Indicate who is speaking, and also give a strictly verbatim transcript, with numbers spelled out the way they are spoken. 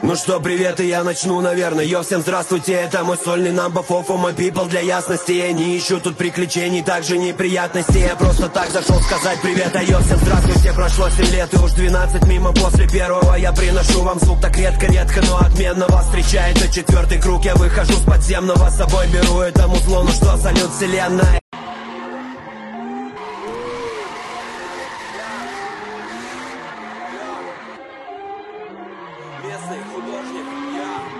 Speaker 1: Ну что, привет, и я начну, наверное. Йо, всем здравствуйте, это мой сольный number four for my people. Для ясности я не ищу тут приключений, также неприятностей. Я просто так зашел сказать привет. А йо, всем здравствуйте, прошло семь лет и уж двенадцать мимо после первого. Я приношу вам звук так редко-редко, но отменно вас встречает на четвертый круг. Я выхожу с подземного, с собой беру это музло, ну что, салют вселенная.